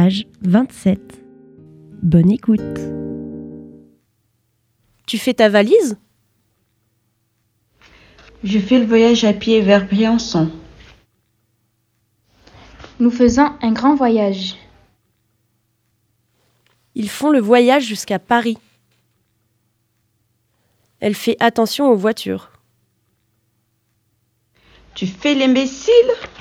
Page 27. Bonne écoute. Tu fais ta valise ? Je fais le voyage à pied vers Briançon. Nous faisons un grand voyage. Ils font le voyage jusqu'à Paris. Elle fait attention aux voitures. Tu fais l'imbécile ?